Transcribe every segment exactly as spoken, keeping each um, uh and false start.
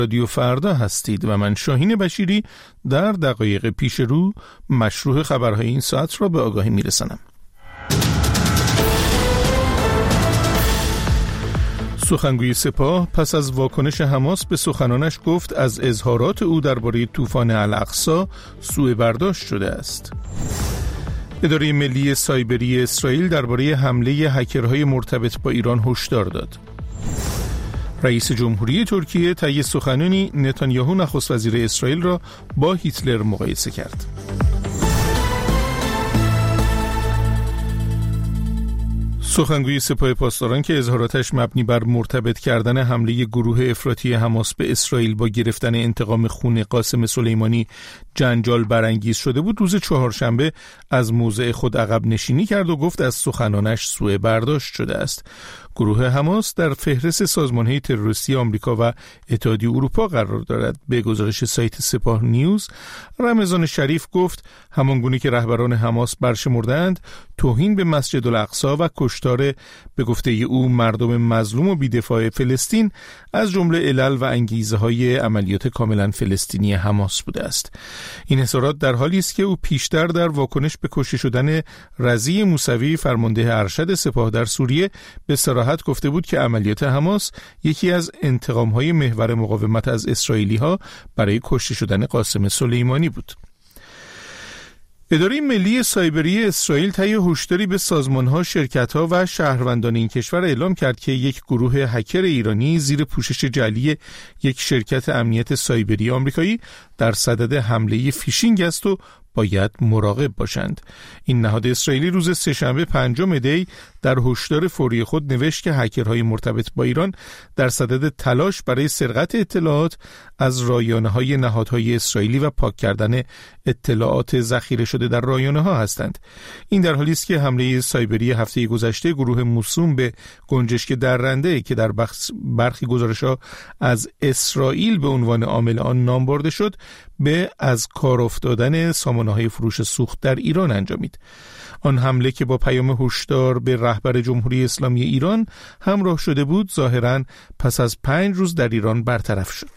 رادیو فردا هستید و من شاهین بشیری در دقایق پیش رو مشروع خبرهای این ساعت را به آگاهی میرسانم. سخنگوی سپاه پس از واکنش حماس به سخنانش گفت از اظهارات او درباره طوفان الاقصی سوء برداشت شده است. اداره ملی سایبری اسرائیل درباره حمله هکرهای مرتبط با ایران هشدار داد. رئیس جمهوری ترکیه طی سخنانی نتانیاهو نخست وزیر اسرائیل را با هیتلر مقایسه کرد. سخنگوی سپاه پاسداران که اظهاراتش مبنی بر مرتبط کردن حمله گروه افراطی حماس به اسرائیل با گرفتن انتقام خون قاسم سلیمانی جنجال برانگیز شده بود، روز چهارشنبه از موضع خود عقب نشینی کرد و گفت از سخنانش سوء برداشت شده است. گروه حماس در فهرست سازمان‌های تروریستی آمریکا و اتحادیه اروپا قرار دارد. به گزارش سایت سپاه نیوز، رمضان شریف گفت همانگونه که رهبران حماس برشمردند توهین به مسجد الاقصی و کشتار به گفته او مردم مظلوم و بی‌دفاع فلسطین از جمله علل و انگیزه‌های عملیات کاملا فلسطینی حماس بوده است. این اظهارات در حالی است که او پیشتر در واکنش به کشته شدن رضی موسوی فرمانده ارشد سپاه در سوریه به صراحت گفته بود که عملیات حماس یکی از انتقام‌های محور مقاومت از اسرائیلی‌ها برای کشته شدن قاسم سلیمانی بود. اداره ملی سایبری اسرائیل طی هشداری به سازمان‌ها، شرکت‌ها و شهروندان این کشور اعلام کرد که یک گروه هکر ایرانی زیر پوشش جعلی یک شرکت امنیت سایبری آمریکایی در صدد حمله فیشینگ است و باید مراقب باشند. این نهاد اسرائیلی روز سه‌شنبه پنجم دی در هشدار فوری خود نوشت که هکرهای مرتبط با ایران در صدد تلاش برای سرقت اطلاعات از رایانه‌های نهادهای اسرائیلی و پاک کردن اطلاعات ذخیره شده در رایانه‌ها هستند. این در حالی است که حمله سایبری هفته گذشته گروه موسوم به گنجشک درنده که در برخی گزارش‌ها از اسرائیل به عنوان عامل آن نام برده شد، به از کار افتادن سامانه‌های فروش سوخت در ایران انجامید. آن حمله که با پیام هشدار به رهبر جمهوری اسلامی ایران همراه شده بود، ظاهراً پس از پنج روز در ایران برطرف شد.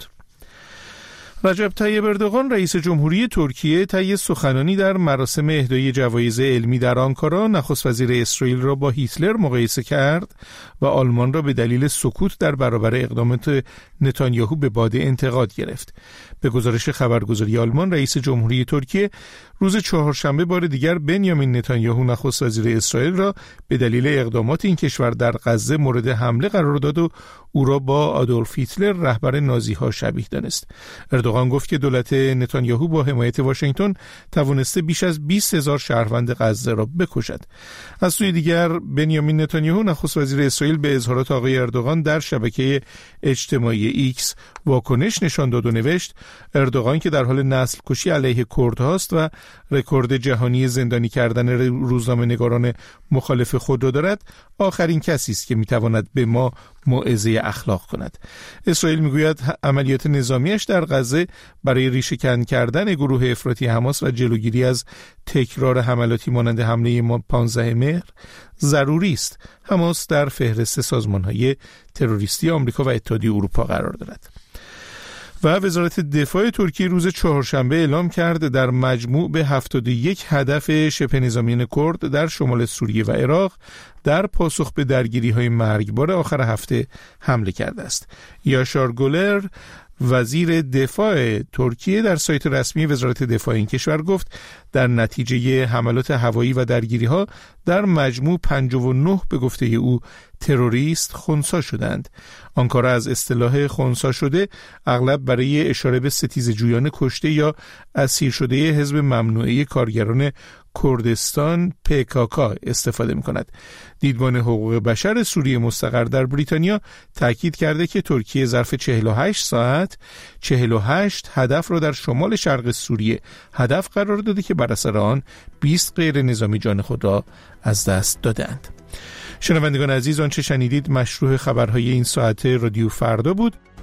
رجب طیب اردوغان رئیس جمهوری ترکیه طی سخنانی در مراسم اهدای جوایز علمی در آنکارا نخست وزیر اسرائیل را با هیتلر مقایسه کرد و آلمان را به دلیل سکوت در برابر اقدامات نتانیاهو به باد انتقاد گرفت. به گزارش خبرگزاری آلمان، رئیس جمهوری ترکیه روز چهارشنبه بار دیگر بنیامین نتانیاهو نخست وزیر اسرائیل را به دلیل اقدامات این کشور در غزه مورد حمله قرار داد و او را با آدولف هیتلر رهبر نازی‌ها شبیه دانست. اردوغان گفت که دولت نتانیاهو با حمایت واشنگتن توانسته بیش از بیست هزار شهروند غزه را بکشد. از سوی دیگر بنیامین نتانیاهو نخست وزیر اسرائیل به اظهارات آقای اردوغان در شبکه اجتماعی ایکس واکنش نشان داد و نوشت اردوغان که در حال نسل کشی علیه کردهاست و رکورد جهانی زندانی کردن روزنامه‌نگاران مخالف خود را دارد، آخرین کسی است که میتواند به ما موعظه اخلاق کند. اسرائیل میگوید عملیات نظامیش در غزه برای ریشه‌کن کردن گروه افراطی حماس و جلوگیری از تکرار حملاتی مانند حمله ما پانزده مهر ضروری است. حماس در فهرست سازمان‌های تروریستی آمریکا و اتحادیه اروپا قرار دارد. و وزارت دفاع ترکیه روز چهارشنبه اعلام کرد در مجموع به هفتاد و یک هدف شبه نظامیان کرد در شمال سوریه و عراق در پاسخ به درگیری‌های مرگبار آخر هفته حمله کرده است. یاشار گولر وزیر دفاع ترکیه در سایت رسمی وزارت دفاع این کشور گفت در نتیجه حملات هوایی و درگیری‌ها در مجموع پنجاه و نه به گفته او تروریست خنثی شدند. آنکارا از اصطلاح خنثی شده اغلب برای اشاره به ستیزجویان کشته یا اسیر شده حزب ممنوعه کارگران کردستان پیکاکا استفاده می‌کند. دیدبان حقوق بشر سوریه مستقر در بریتانیا تاکید کرده که ترکیه ظرف چهل و هشت ساعت چهل و هشت هدف را در شمال شرق سوریه هدف قرار داده که بر اثر آن بیست غیر نظامی جان خود را از دست دادند. شنوندگان عزیز، آنچه شنیدید مشروع خبرهای این ساعت رادیو فردا بود.